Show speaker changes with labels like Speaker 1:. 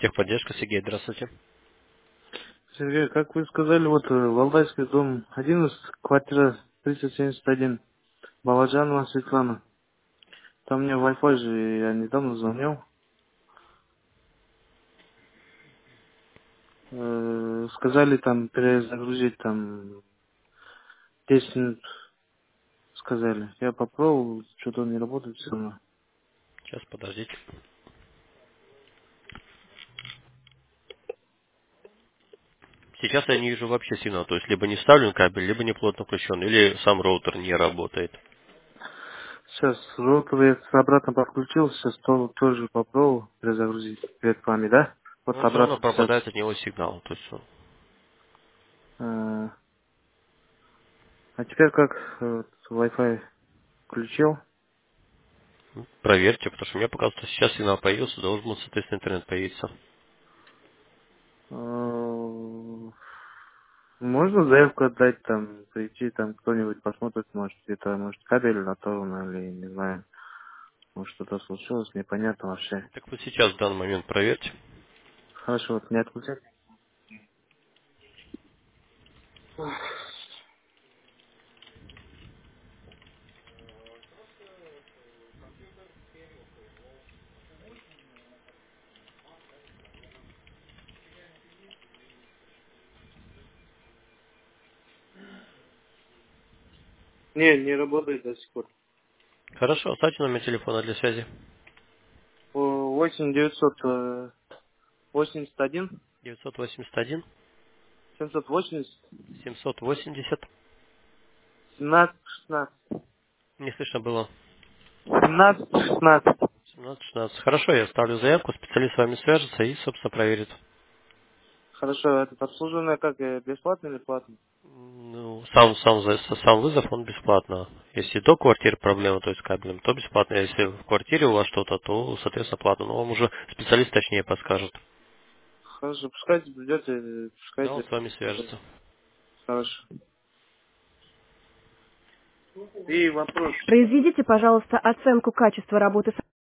Speaker 1: Техподдержка, Сергей, здравствуйте.
Speaker 2: Сергей, как вы сказали, вот Валдайский дом 11, квартира 371, Баладжанова Светлана. Там мне Wi-Fi же, я недавно звонил. Сказали там перезагрузить там 10 минут, сказали. Я попробовал, что-то он не работает все равно.
Speaker 1: Сейчас, подождите. Сейчас я не вижу вообще сигнал, то есть либо не вставлен кабель, либо не плотно включен, или сам роутер не работает.
Speaker 2: Сейчас роутер я обратно подключил, сейчас тоже попробовал перезагрузить перед вами, да? Вот
Speaker 1: Но все равно
Speaker 2: обратно сейчас.
Speaker 1: пропадает от него сигнал. То есть
Speaker 2: Э, А теперь как Wi-Fi включил?
Speaker 1: проверьте, потому что мне показывает, что сейчас сигнал появился, должен был, соответственно, интернет появиться.
Speaker 2: Э, Можно заявку отдать, там, прийти, там, кто-нибудь посмотрит, может, где-то, может, кабель оторван, или, не знаю, может, что-то случилось, непонятно вообще.
Speaker 1: Так вот сейчас, в данный момент, проверьте.
Speaker 2: Хорошо, вот не отключать. Не работает до сих пор.
Speaker 1: Хорошо, оставьте номер телефона для связи.
Speaker 2: 8981
Speaker 1: 981
Speaker 2: 780
Speaker 1: 780.
Speaker 2: 17 16
Speaker 1: Не слышно было.
Speaker 2: 17 16.
Speaker 1: 17-16. Хорошо, я ставлю заявку, специалист с вами свяжется и, собственно, проверит.
Speaker 2: Хорошо, это обслуживание как, бесплатно или платно?
Speaker 1: Ну, сам вызов, он бесплатно. Если до квартиры проблема, то есть с кабелем, то бесплатно. Если в квартире у вас что-то, то, соответственно, платно. Но вам уже специалист точнее подскажет.
Speaker 2: Хорошо, пускай придете,
Speaker 1: Да, он
Speaker 2: пускайте.
Speaker 1: с вами свяжется.
Speaker 2: Хорошо. И вопрос.
Speaker 3: Произведите, пожалуйста, оценку качества работы